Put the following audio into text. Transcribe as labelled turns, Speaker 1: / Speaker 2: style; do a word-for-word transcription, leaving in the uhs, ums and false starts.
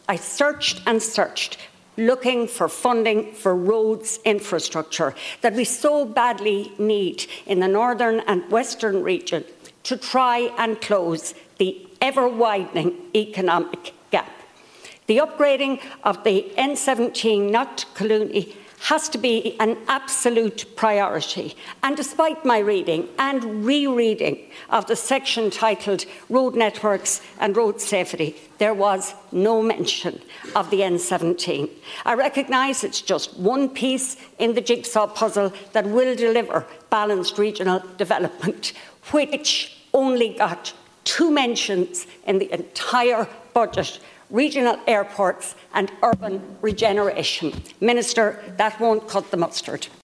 Speaker 1: I searched and searched, looking for funding for roads infrastructure that we so badly need in the northern and western region to try and close the ever-widening economic gap. The upgrading of the N seventeen Knott Collooney has to be an absolute priority. And despite my reading and rereading of the section titled Road Networks and Road Safety, there was no mention of the N seventeen. I recognise it's just one piece in the jigsaw puzzle that will deliver balanced regional development, which only got two mentions in the entire budget: regional airports and urban regeneration. Minister, that won't cut the mustard.